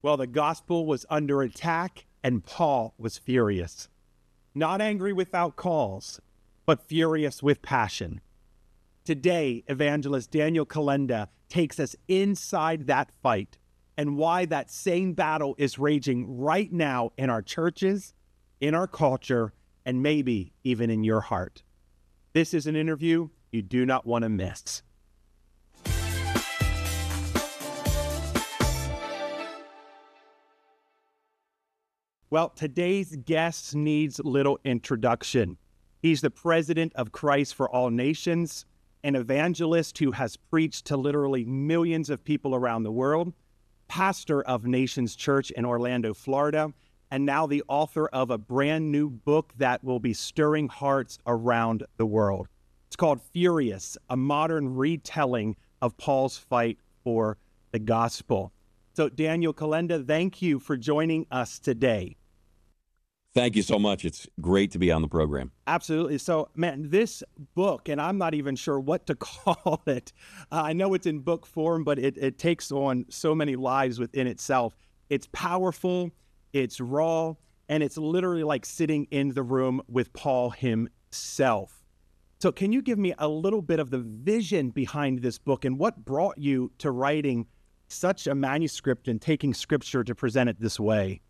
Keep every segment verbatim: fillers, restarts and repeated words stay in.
Well, the gospel was under attack, and Paul was furious. Not angry without cause, but furious with passion. Today, evangelist Daniel Kolenda takes us inside that fight and why that same battle is raging right now in our churches, in our culture, and maybe even in your heart. This is an interview you do not want to miss. Well, today's guest needs little introduction. He's the president of Christ for All Nations, an evangelist who has preached to literally millions of people around the world, pastor of Nations Church in Orlando, Florida, and now the author of a brand new book that will be stirring hearts around the world. It's called Furious, a modern retelling of Paul's fight for the gospel. So Daniel Kolenda, thank you for joining us today. Thank you so much. It's great to be on the program. Absolutely. So, man, this book, and I'm not even sure what to call it. Uh, I know it's in book form, but it, it takes on so many lives within itself. It's powerful, it's raw, and it's literally like sitting in the room with Paul himself. So can you give me a little bit of the vision behind this book and what brought you to writing such a manuscript and taking scripture to present it this way?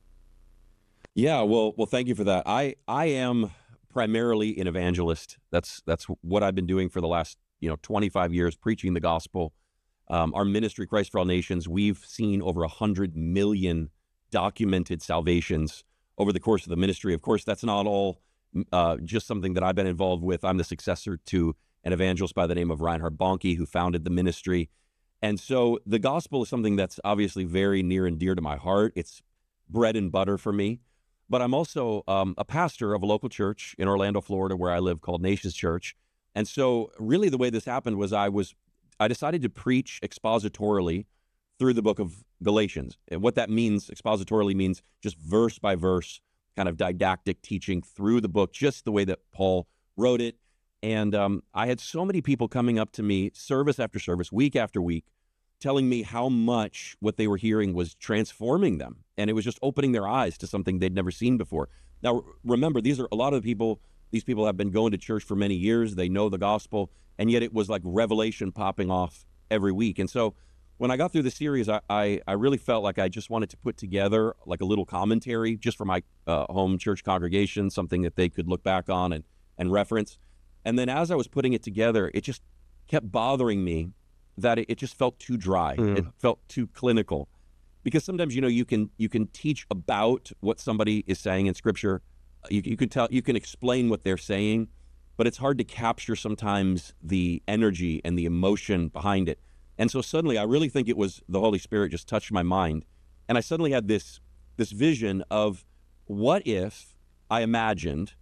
Yeah, well, well, thank you for that. I, I am primarily an evangelist. That's that's what I've been doing for the last, you know, twenty-five years, preaching the gospel. Um, our ministry, Christ for All Nations, we've seen over a hundred million documented salvations over the course of the ministry. Of course, that's not all uh, just something that I've been involved with. I'm the successor to an evangelist by the name of Reinhard Bonnke, who founded the ministry. And so the gospel is something that's obviously very near and dear to my heart. It's bread and butter for me. But I'm also um, a pastor of a local church in Orlando, Florida, where I live, called Nations Church. And so really the way this happened was I was I decided to preach expositorily through the book of Galatians. And what that means, expositorily, means just verse by verse, kind of didactic teaching through the book, just the way that Paul wrote it. And um, I had so many people coming up to me, service after service, week after week, telling me how much what they were hearing was transforming them. And it was just opening their eyes to something they'd never seen before. Now, remember, these are a lot of the people, these people have been going to church for many years. They know the gospel, and yet it was like revelation popping off every week. And so when I got through the series, I, I, I really felt like I just wanted to put together like a little commentary just for my uh, home church congregation, something that they could look back on and, and reference. And then as I was putting it together, it just kept bothering me that it, it just felt too dry. Mm. It felt too clinical. Because sometimes, you know, you can you can teach about what somebody is saying in Scripture. You, you can tell, you can explain what they're saying, but it's hard to capture sometimes the energy and the emotion behind it. And so suddenly, I really think it was the Holy Spirit just touched my mind, and I suddenly had this this vision of what if I imagined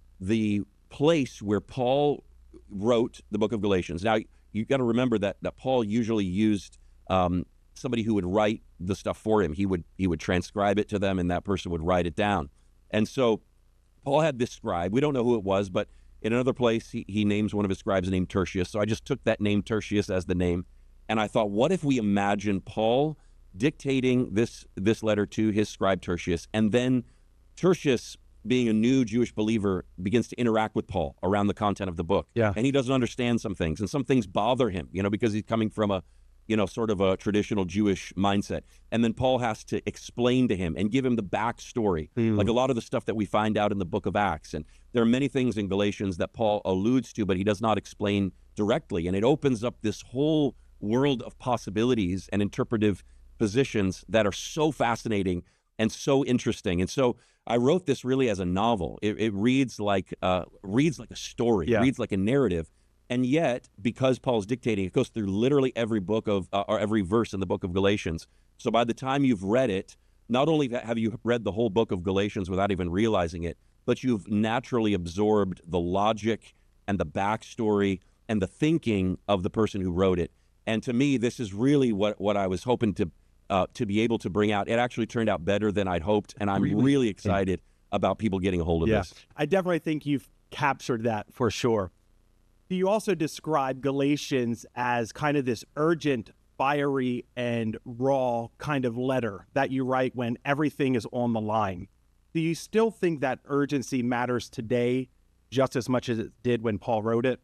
the place where Paul wrote the book of Galatians. Now, you got to remember that that Paul usually used um, somebody who would write the stuff for him. He would he would transcribe it to them, and that person would write it down. And so Paul had this scribe. We don't know who it was, but in another place, he, he names one of his scribes named Tertius. So I just took that name Tertius as the name, and I thought, what if we imagine Paul dictating this this letter to his scribe Tertius, and then Tertius, being a new Jewish believer, begins to interact with Paul around the content of the book. Yeah. And he doesn't understand some things, and some things bother him, you know, because he's coming from a, you know, sort of a traditional Jewish mindset. And then Paul has to explain to him and give him the backstory, mm. like a lot of the stuff that we find out in the book of Acts. And there are many things in Galatians that Paul alludes to, but he does not explain directly. And it opens up this whole world of possibilities and interpretive positions that are so fascinating and so interesting. And so I wrote this really as a novel. It, it reads like uh, reads like a story, yeah. reads like a narrative. And yet, because Paul's dictating, it goes through literally every book of, uh, or every verse in the book of Galatians. So by the time you've read it, not only have you read the whole book of Galatians without even realizing it, but you've naturally absorbed the logic and the backstory and the thinking of the person who wrote it. And to me, this is really what, what I was hoping to uh, to be able to bring out. It actually turned out better than I'd hoped, and I'm really, really excited yeah. about people getting a hold of yeah. this. I definitely think you've captured that for sure. You also describe Galatians as kind of this urgent fiery and raw kind of letter that you write when everything is on the line. Do you still think that urgency matters today just as much as it did when Paul wrote it?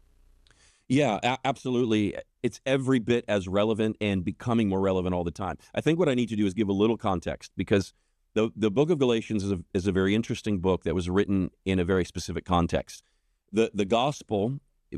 Yeah, a- absolutely. It's every bit as relevant and becoming more relevant all the time. I think what I need to do is give a little context, because the the book of Galatians is a, is a very interesting book that was written in a very specific context. The the gospel,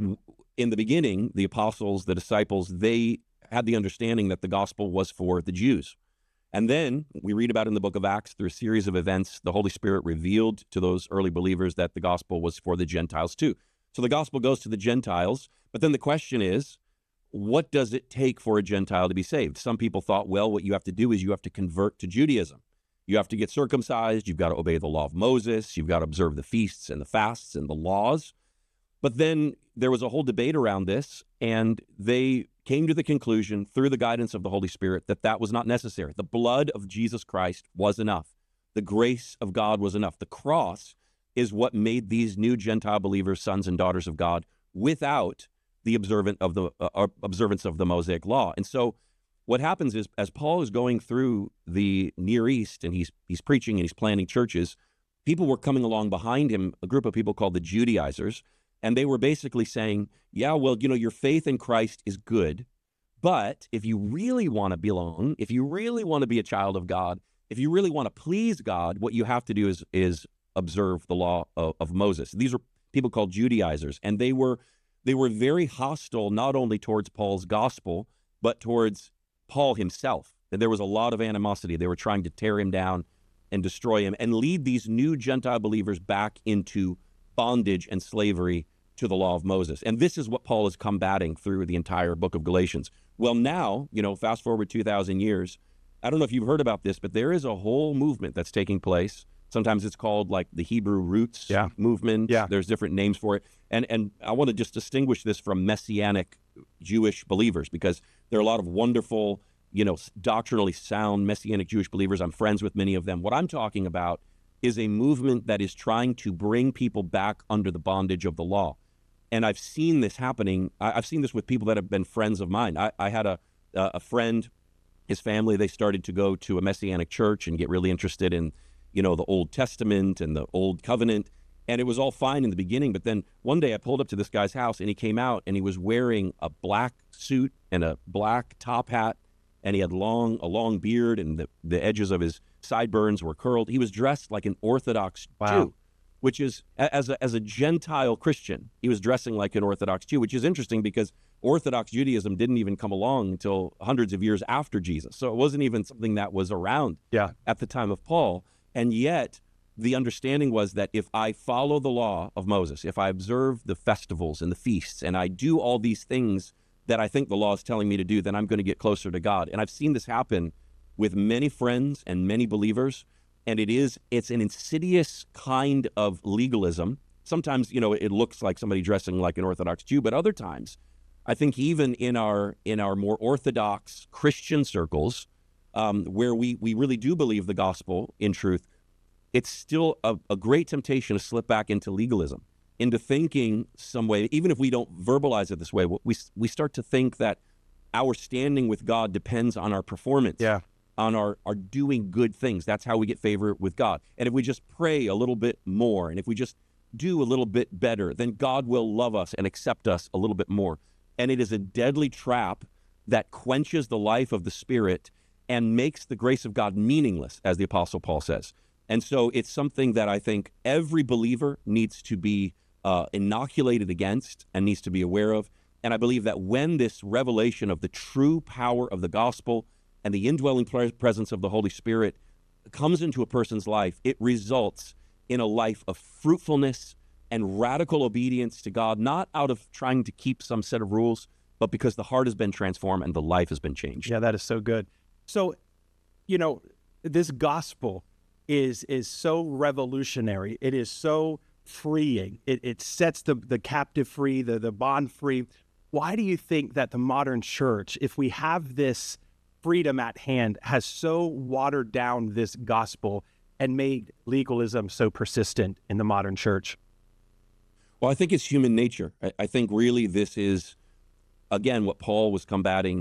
in the beginning, the apostles, the disciples, they had the understanding that the gospel was for the Jews. And then we read about in the book of Acts, through a series of events, the Holy Spirit revealed to those early believers that the gospel was for the Gentiles too. So the gospel goes to the Gentiles, but then the question is, what does it take for a Gentile to be saved? Some people thought, well, what you have to do is you have to convert to Judaism. You have to get circumcised. You've got to obey the law of Moses. You've got to observe the feasts and the fasts and the laws. But then there was a whole debate around this, and they came to the conclusion, through the guidance of the Holy Spirit, that that was not necessary. The blood of Jesus Christ was enough. The grace of God was enough. The cross is what made these new Gentile believers sons and daughters of God without the observant of the uh, observance of the Mosaic law. And so what happens is, as Paul is going through the Near East and he's he's preaching and he's planting churches, people were coming along behind him, a group of people called the Judaizers, and they were basically saying, yeah, well, you know, your faith in Christ is good, but if you really want to belong, if you really want to be a child of God, if you really want to please God, what you have to do is is observe the law of, of Moses. These are people called Judaizers, and they were they were very hostile not only towards Paul's gospel, but towards Paul himself. And there was a lot of animosity. They were trying to tear him down and destroy him and lead these new Gentile believers back into bondage and slavery to the law of Moses. And this is what Paul is combating through the entire book of Galatians. Well, now, you know, fast forward two thousand years, I don't know if you've heard about this, but there is a whole movement that's taking place. Sometimes it's called like the Hebrew Roots yeah. movement. Yeah. There's different names for it. And and I want to just distinguish this from Messianic Jewish believers, because there are a lot of wonderful, you know, doctrinally sound Messianic Jewish believers. I'm friends with many of them. What I'm talking about is a movement that is trying to bring people back under the bondage of the law. And I've seen this happening. I, I've seen this with people that have been friends of mine. I, I had a a friend, his family, they started to go to a Messianic church and get really interested in, you know, the Old Testament and the Old Covenant. And it was all fine in the beginning. But then one day I pulled up to this guy's house and he came out and he was wearing a black suit and a black top hat. And he had long a long beard, and the, the edges of his sideburns were curled. He was dressed like an Orthodox Wow. Jew, which is, as a, as a Gentile Christian, he was dressing like an Orthodox Jew, which is interesting because Orthodox Judaism didn't even come along until hundreds of years after Jesus. So it wasn't even something that was around Yeah. at the time of Paul. And yet the understanding was that if I follow the law of Moses, if I observe the festivals and the feasts, and I do all these things that I think the law is telling me to do, then I'm going to get closer to God. And I've seen this happen with many friends and many believers. And it is, it's an insidious kind of legalism. Sometimes, you know, it looks like somebody dressing like an Orthodox Jew, but other times, I think even in our in our more Orthodox Christian circles, um, where we we really do believe the gospel in truth, it's still a, a great temptation to slip back into legalism, into thinking some way, even if we don't verbalize it this way, we we start to think that our standing with God depends on our performance. Yeah. On our, our doing good things. That's how we get favor with God. And if we just pray a little bit more, and if we just do a little bit better, then God will love us and accept us a little bit more. And it is a deadly trap that quenches the life of the Spirit and makes the grace of God meaningless, as the Apostle Paul says. And so it's something that I think every believer needs to be uh, inoculated against and needs to be aware of. And I believe that when this revelation of the true power of the gospel and the indwelling presence of the Holy Spirit comes into a person's life, it results in a life of fruitfulness and radical obedience to God, not out of trying to keep some set of rules, but because the heart has been transformed and the life has been changed. Yeah, that is so good. So, you know, this gospel is is so revolutionary. It is so freeing. It, it sets the, the captive free, the, the bond free. Why do you think that the modern church, if we have this freedom at hand, has so watered down this gospel and made legalism so persistent in the modern church? Well, I think it's human nature. I, I think really this is, again, what Paul was combating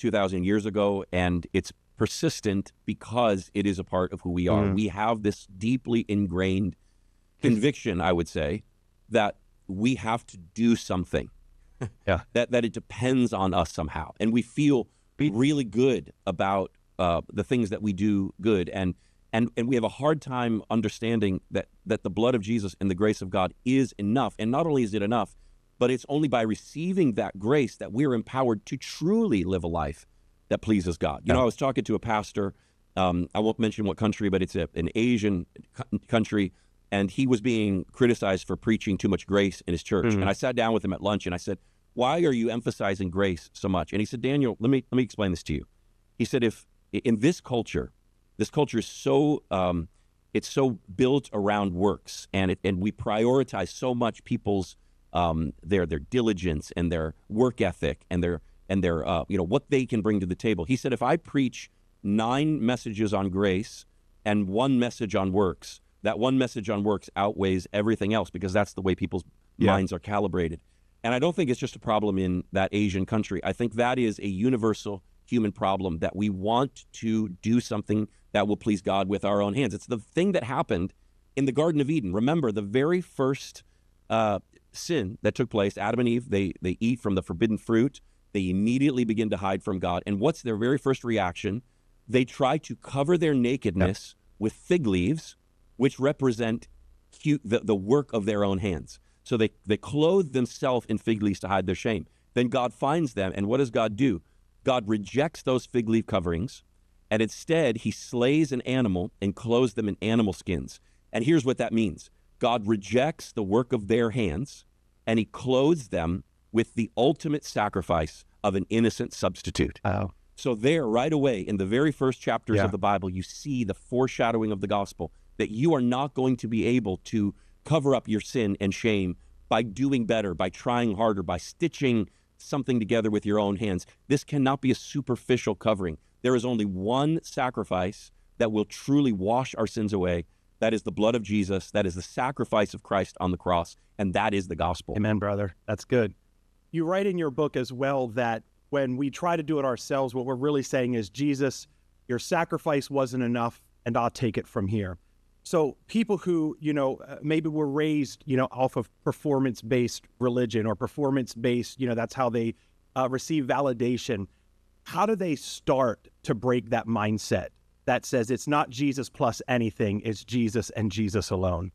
two thousand years ago, and it's persistent because it is a part of who we are. Mm. We have this deeply ingrained conviction, I would say, that we have to do something. Yeah. that that it depends on us somehow, and we feel really good about uh, the things that we do good, and and and we have a hard time understanding that that the blood of Jesus and the grace of God is enough. And not only is it enough, but it's only by receiving that grace that we're empowered to truly live a life that pleases God. You Yeah. know, I was talking to a pastor. Um, I won't mention what country, but it's a, an Asian co- country. And he was being criticized for preaching too much grace in his church. Mhm. And I sat down with him at lunch and I said, why are you emphasizing grace so much? And he said, Daniel, let me let me explain this to you. He said, if in this culture, this culture is so um, it's so built around works, and it, and we prioritize so much people's um, their their diligence and their work ethic and their and their uh, you know what they can bring to the table. He said, if I preach nine messages on grace and one message on works, that one message on works outweighs everything else, because that's the way people's Yeah. minds are calibrated. And I don't think it's just a problem in that Asian country. I think that is a universal human problem, that we want to do something that will please God with our own hands. It's the thing that happened in the Garden of Eden. Remember, the very first uh, sin that took place, Adam and Eve, they they eat from the forbidden fruit. They immediately begin to hide from God. And what's their very first reaction? They try to cover their nakedness with fig leaves, which represent cute, the, the work of their own hands. So they, they clothe themselves in fig leaves to hide their shame. Then God finds them, and what does God do? God rejects those fig leaf coverings, and instead he slays an animal and clothes them in animal skins. And here's what that means. God rejects the work of their hands, and he clothes them with the ultimate sacrifice of an innocent substitute. Oh. So there, right away, in the very first chapters Yeah. of the Bible, you see the foreshadowing of the gospel, that you are not going to be able to cover up your sin and shame by doing better, by trying harder, by stitching something together with your own hands. This cannot be a superficial covering. There is only one sacrifice that will truly wash our sins away. That is the blood of Jesus. That is the sacrifice of Christ on the cross, and that is the gospel. Amen, brother. That's good. You write in your book as well that when we try to do it ourselves, what we're really saying is, Jesus, your sacrifice wasn't enough, and I'll take it from here. So people who, you know, uh, maybe were raised, you know, off of performance-based religion or performance-based, you know, that's how they uh, receive validation. How do they start to break that mindset that says it's not Jesus plus anything, it's Jesus and Jesus alone?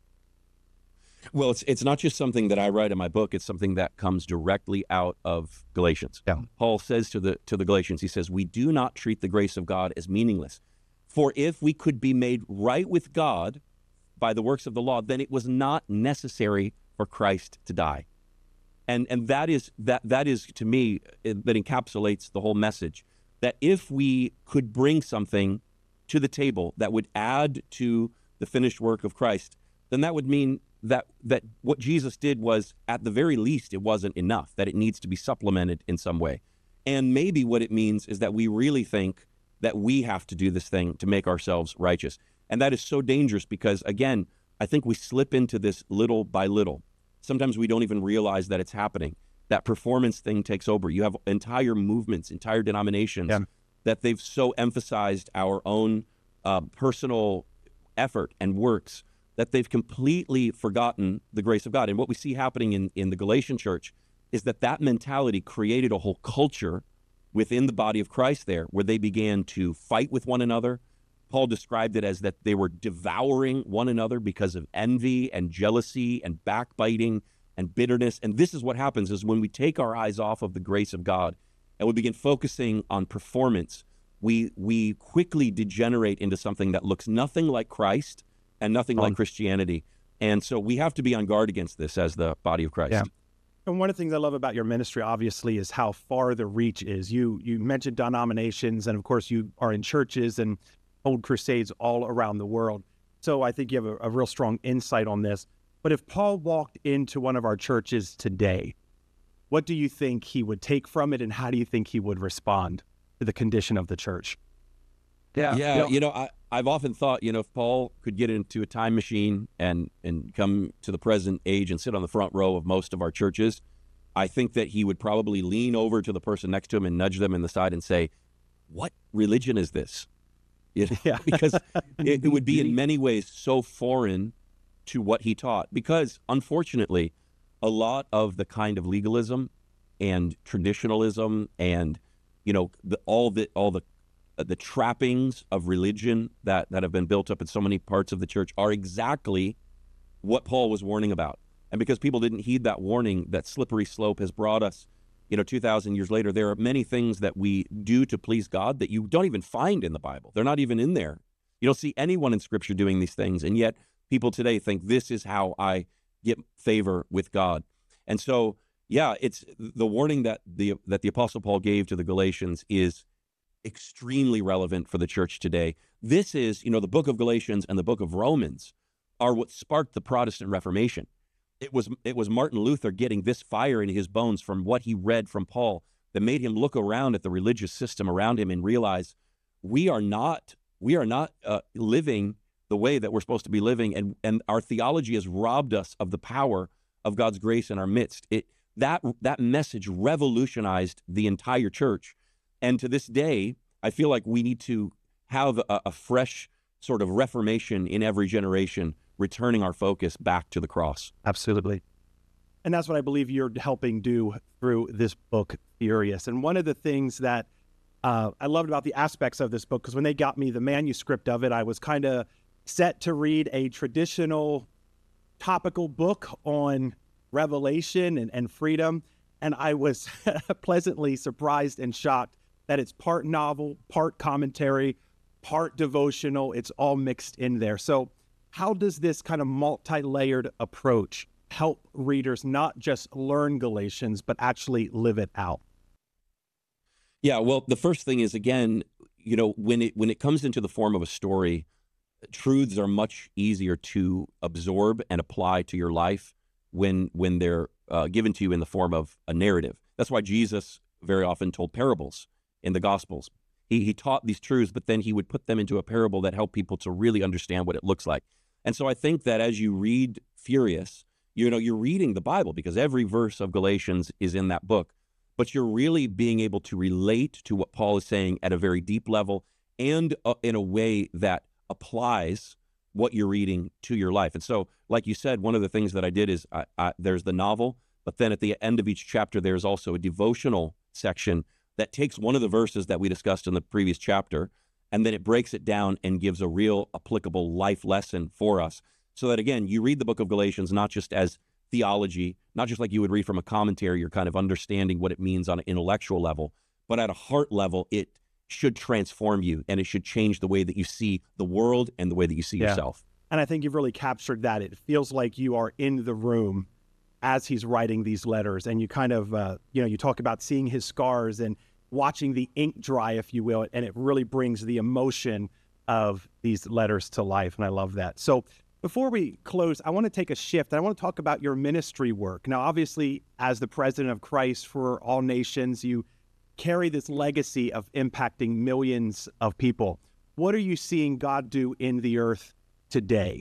Well, it's it's not just something that I write in my book. It's something that comes directly out of Galatians. Yeah. Paul says to the to the Galatians, he says, we do not treat the grace of God as meaningless. For if we could be made right with God by the works of the law, then it was not necessary for Christ to die. And and that is that that is to me that encapsulates the whole message. That if we could bring something to the table that would add to the finished work of Christ, then that would mean that that what Jesus did was, at the very least, it wasn't enough, that it needs to be supplemented in some way. And maybe what it means is that we really think that we have to do this thing to make ourselves righteous. And that is so dangerous because, again, I think we slip into this little by little. Sometimes we don't even realize that it's happening. That performance thing takes over. You have entire movements, entire denominations Yeah. that they've so emphasized our own uh, personal effort and works that they've completely forgotten the grace of God. And what we see happening in, in the Galatian church is that that mentality created a whole culture within the body of Christ there, where they began to fight with one another. Paul described it as that they were devouring one another because of envy and jealousy and backbiting and bitterness. And this is what happens is when we take our eyes off of the grace of God and we begin focusing on performance, we we quickly degenerate into something that looks nothing like Christ and nothing like Christianity. And so we have to be on guard against this as the body of Christ. Yeah. And one of the things I love about your ministry, obviously, is how far the reach is. You you mentioned denominations, and of course, you are in churches and hold crusades all around the world. So I think you have a, a real strong insight on this. But if Paul walked into one of our churches today, what do you think he would take from it, and how do you think he would respond to the condition of the church? Yeah, yeah. You know, I, I've often thought, you know, if Paul could get into a time machine and and come to the present age and sit on the front row of most of our churches, I think that he would probably lean over to the person next to him and nudge them in the side and say, "What religion is this?" You know, Yeah. because it, it would be in many ways so foreign to what he taught. Because unfortunately, a lot of the kind of legalism and traditionalism and, you know, the, all the all the uh, the trappings of religion that that have been built up in so many parts of the church are exactly what Paul was warning about. And because people didn't heed that warning, that slippery slope has brought us, you know, two thousand years later. There are many things that we do to please God that you don't even find in the Bible. They're not even in there. You don't see anyone in Scripture doing these things. And yet people today think this is how I get favor with God. And so, yeah, it's the warning that the that the Apostle Paul gave to the Galatians is extremely relevant for the church today. This is, you know, the book of Galatians and the book of Romans are what sparked the Protestant Reformation. It was it was Martin Luther getting this fire in his bones from what he read from Paul that made him look around at the religious system around him and realize we are not we are not uh, living the way that we're supposed to be living, and and our theology has robbed us of the power of God's grace in our midst. It that that message revolutionized the entire church, and to this day, I feel like we need to have a, a fresh sort of reformation in every generation, returning our focus back to the cross. Absolutely. And that's what I believe you're helping do through this book, Furious. And one of the things that uh, I loved about the aspects of this book, because when they got me the manuscript of it, I was kind of set to read a traditional topical book on revelation and, and freedom. And I was pleasantly surprised and shocked that it's part novel, part commentary, part devotional. It's all mixed in there. So how does this kind of multi-layered approach help readers not just learn Galatians, but actually live it out? Yeah, well, the first thing is, again, you know, when it when it comes into the form of a story, truths are much easier to absorb and apply to your life when when they're uh, given to you in the form of a narrative. That's why Jesus very often told parables in the Gospels. He he taught these truths, but then he would put them into a parable that helped people to really understand what it looks like. And so I think that as you read Furious, you know, you're reading the Bible because every verse of Galatians is in that book, but you're really being able to relate to what Paul is saying at a very deep level and uh, in a way that applies what you're reading to your life. And so, like you said, one of the things that I did is I, I, there's the novel, but then at the end of each chapter, there's also a devotional section that takes one of the verses that we discussed in the previous chapter, and then it breaks it down and gives a real applicable life lesson for us. So that, again, you read the book of Galatians not just as theology, not just like you would read from a commentary, you're kind of understanding what it means on an intellectual level, but at a heart level, it should transform you, and it should change the way that you see the world and the way that you see Yeah. yourself. And I think you've really captured that. It feels like you are in the room as he's writing these letters, and you kind of, uh, you know, you talk about seeing his scars and watching the ink dry, if you will, and it really brings the emotion of these letters to life, and I love that. So before we close, I want to take a shift. I want to talk about your ministry work. Now, obviously, as the president of Christ for All Nations, you carry this legacy of impacting millions of people. What are you seeing God do in the earth today?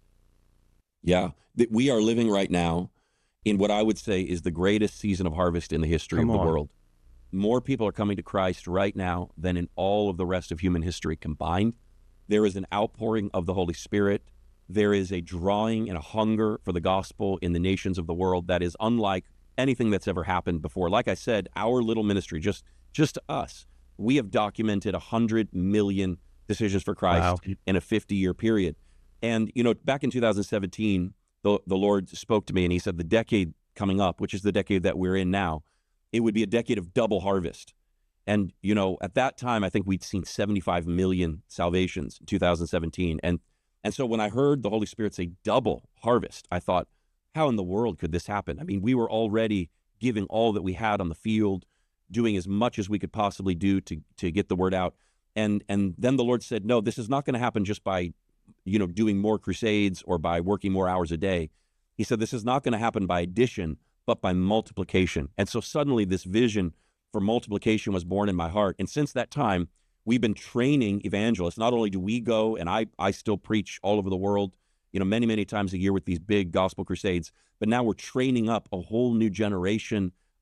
Yeah, that we are living right now in what I would say is the greatest season of harvest in the history Come of the on. world. More people are coming to Christ right now than in all of the rest of human history combined. There is an outpouring of the Holy Spirit. There is a drawing and a hunger for the gospel in the nations of the world that is unlike anything that's ever happened before. Like I said, our little ministry, just just us, we have documented one hundred million decisions for Christ Wow. in a fifty-year period. And, you know, back in two thousand seventeen, the, the Lord spoke to me and he said, the decade coming up, which is the decade that we're in now, it would be a decade of double harvest. And, you know, at that time, I think we'd seen seventy-five million salvations in two thousand seventeen. And and so when I heard the Holy Spirit say double harvest, I thought, how in the world could this happen? I mean, we were already giving all that we had on the field, doing as much as we could possibly do to to get the word out. And and then the Lord said, no, this is not going to happen just by, you know, doing more crusades or by working more hours a day. He said, this is not going to happen by addition, but by multiplication. And so suddenly this vision for multiplication was born in my heart. And since that time, we've been training evangelists. Not only do we go, and I, I still preach all over the world, you know, many, many times a year with these big gospel crusades, but now we're training up a whole new generation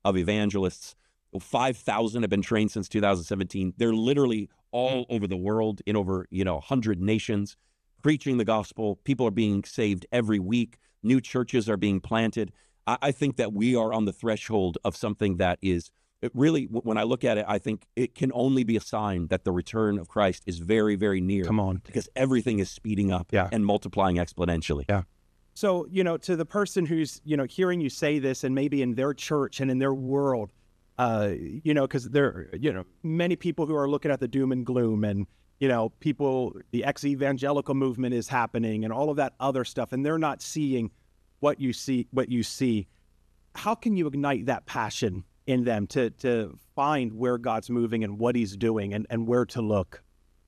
of evangelists. five thousand have been trained since two thousand seventeen. They're literally all over the world in over, you know, one hundred nations, preaching the gospel. People are being saved every week. New churches are being planted. I, I think that we are on the threshold of something that is it really, when I look at it, I think it can only be a sign that the return of Christ is very, very near. Come on. Because everything is speeding up yeah. and multiplying exponentially. Yeah. So, you know, to the person who's, you know, hearing you say this and maybe in their church and in their world, uh, you know, because there, you know, many people who are looking at the doom and gloom and, you know, people, the ex-evangelical movement is happening and all of that other stuff, and they're not seeing what you see, what you see. How can you ignite that passion in them to to find where God's moving and what he's doing and, and where to look?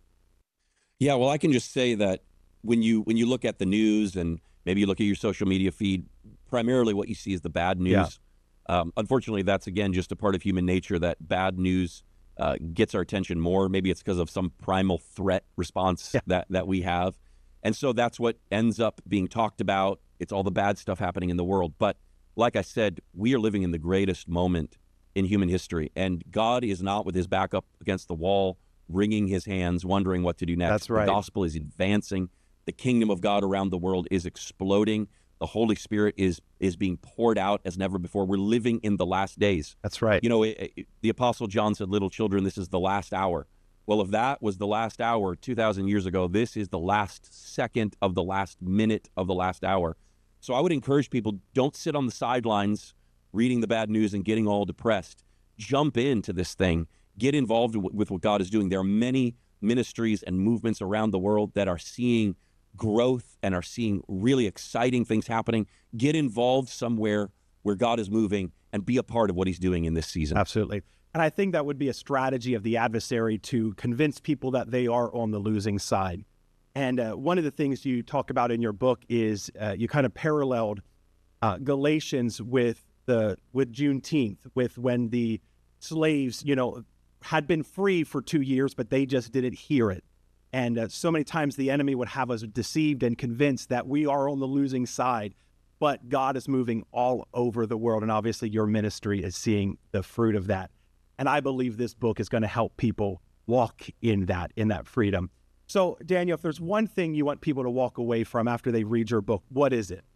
Yeah, well, I can just say that when you when you look at the news and maybe you look at your social media feed, primarily what you see is the bad news. Yeah. Um, unfortunately, that's, again, just a part of human nature that bad news uh, gets our attention more. Maybe it's because of some primal threat response yeah. that, that we have. And so that's what ends up being talked about. It's all the bad stuff happening in the world. But like I said, we are living in the greatest moment in human history. And God is not with his back up against the wall, wringing his hands, wondering what to do next. That's right. The gospel is advancing. The kingdom of God around the world is exploding. The Holy Spirit is is being poured out as never before. We're living in the last days. That's right. You know, it, it, the Apostle John said, little children, this is the last hour. Well, if that was the last hour two thousand years ago, this is the last second of the last minute of the last hour. So I would encourage people, don't sit on the sidelines reading the bad news and getting all depressed. Jump into this thing. Get involved with what God is doing. There are many ministries and movements around the world that are seeing growth and are seeing really exciting things happening. Get involved somewhere where God is moving and be a part of what he's doing in this season. Absolutely. And I think that would be a strategy of the adversary to convince people that they are on the losing side. And uh, one of the things you talk about in your book is uh, you kind of paralleled uh, Galatians with the with Juneteenth, with when the slaves, you know, had been free for two years, but they just didn't hear it. And uh, so many times the enemy would have us deceived and convinced that we are on the losing side, but God is moving all over the world. And obviously your ministry is seeing the fruit of that. And I believe this book is going to help people walk in that, in that freedom. So Daniel, if there's one thing you want people to walk away from after they read your book, what is it?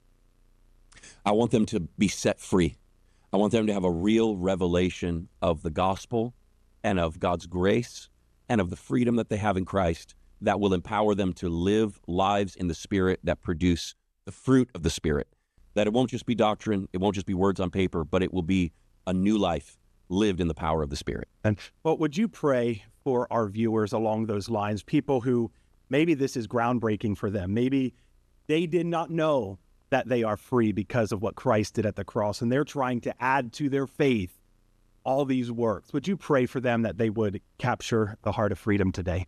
I want them to be set free. I want them to have a real revelation of the gospel and of God's grace and of the freedom that they have in Christ that will empower them to live lives in the Spirit that produce the fruit of the Spirit. That it won't just be doctrine, it won't just be words on paper, but it will be a new life lived in the power of the Spirit. And what would you pray for our viewers along those lines? People who maybe this is groundbreaking for them. Maybe they did not know that they are free because of what Christ did at the cross, and they're trying to add to their faith all these works. Would you pray for them that they would capture the heart of freedom today?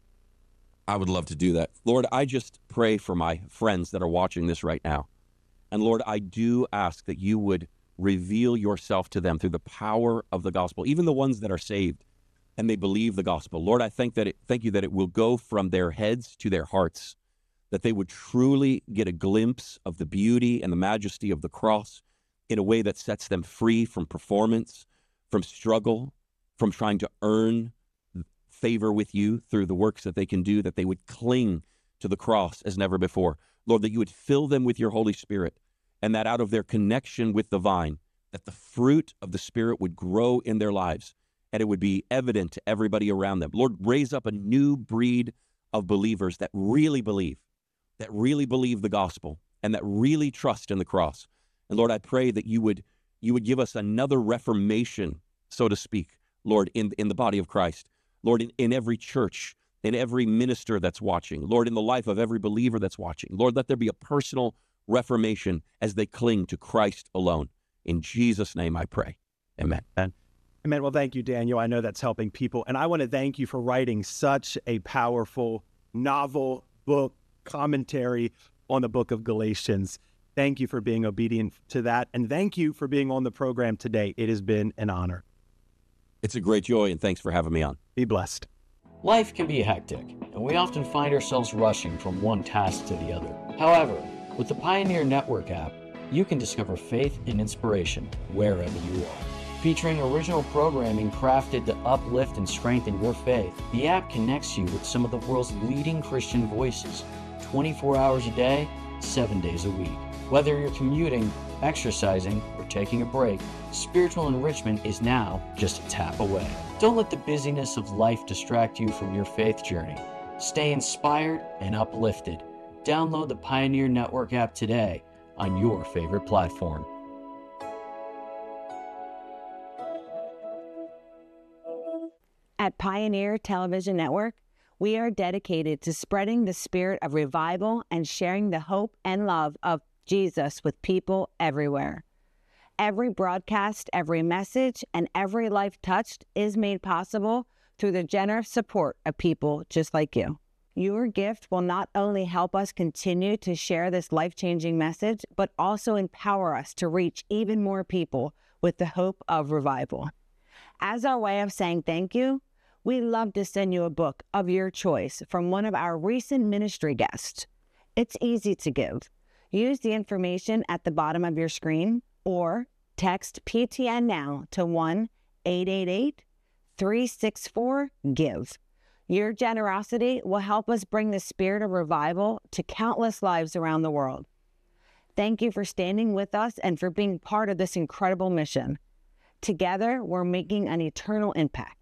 I would love to do that. Lord, I just pray for my friends that are watching this right now. And Lord, I do ask that you would reveal yourself to them through the power of the gospel, even the ones that are saved and they believe the gospel. Lord, I thank that it, thank you that it will go from their heads to their hearts, that they would truly get a glimpse of the beauty and the majesty of the cross in a way that sets them free from performance, from struggle, from trying to earn favor with you through the works that they can do, that they would cling to the cross as never before. Lord, that you would fill them with your Holy Spirit, and that out of their connection with the vine, that the fruit of the Spirit would grow in their lives, and it would be evident to everybody around them. Lord, raise up a new breed of believers that really believe, that really believe the gospel, and that really trust in the cross. And Lord, I pray that you would you would give us another reformation, so to speak, Lord, in, in the body of Christ. Lord, in, in every church, in every minister that's watching, Lord, in the life of every believer that's watching. Lord, let there be a personal reformation as they cling to Christ alone. In Jesus' name I pray. Amen. Amen. Amen. Well, thank you, Daniel. I know that's helping people. And I want to thank you for writing such a powerful novel, book, commentary on the book of Galatians. Thank you for being obedient to that. And thank you for being on the program today. It has been an honor. It's a great joy, and thanks for having me on. Be blessed. Life can be hectic, and we often find ourselves rushing from one task to the other. However, with the Pioneer Network app, you can discover faith and inspiration wherever you are. Featuring original programming crafted to uplift and strengthen your faith, the app connects you with some of the world's leading Christian voices, twenty-four hours a day, seven days a week. Whether you're commuting, exercising, or taking a break, spiritual enrichment is now just a tap away. Don't let the busyness of life distract you from your faith journey. Stay inspired and uplifted. Download the Pioneer Network app today on your favorite platform. At Pioneer Television Network, we are dedicated to spreading the spirit of revival and sharing the hope and love of Jesus with people everywhere. Every broadcast, every message, and every life touched is made possible through the generous support of people just like you. Your gift will not only help us continue to share this life-changing message, but also empower us to reach even more people with the hope of revival. As our way of saying thank you, we'd love to send you a book of your choice from one of our recent ministry guests. It's easy to give. Use the information at the bottom of your screen or text P T N now to one eight eight eight, three six four, GIVE. Your generosity will help us bring the spirit of revival to countless lives around the world. Thank you for standing with us and for being part of this incredible mission. Together, we're making an eternal impact.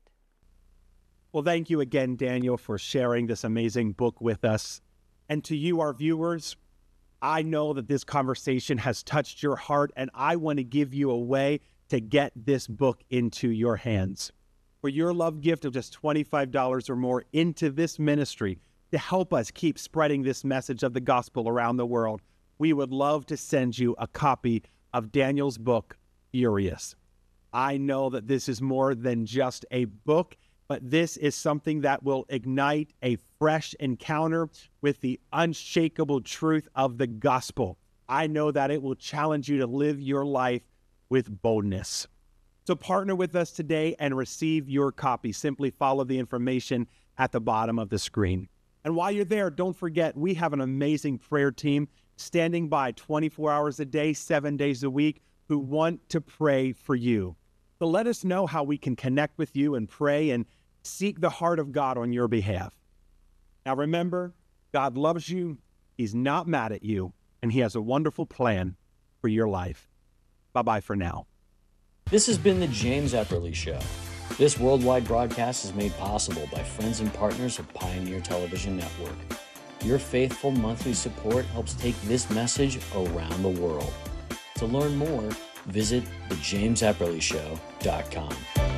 Well, thank you again, Daniel, for sharing this amazing book with us. And to you, our viewers, I know that this conversation has touched your heart, and I want to give you a way to get this book into your hands. For your love gift of just twenty-five dollars or more into this ministry to help us keep spreading this message of the gospel around the world, we would love to send you a copy of Daniel's book, Furious. I know that this is more than just a book, but this is something that will ignite a fresh encounter with the unshakable truth of the gospel. I know that it will challenge you to live your life with boldness. So partner with us today and receive your copy. Simply follow the information at the bottom of the screen. And while you're there, don't forget, we have an amazing prayer team standing by twenty-four hours a day, seven days a week, who want to pray for you. So let us know how we can connect with you and pray and seek the heart of God on your behalf. Now remember, God loves you, He's not mad at you, and He has a wonderful plan for your life. Bye-bye for now. This has been The James Epperly Show. This worldwide broadcast is made possible by friends and partners of Pioneer Television Network. Your faithful monthly support helps take this message around the world. To learn more, visit the james epperly show dot com.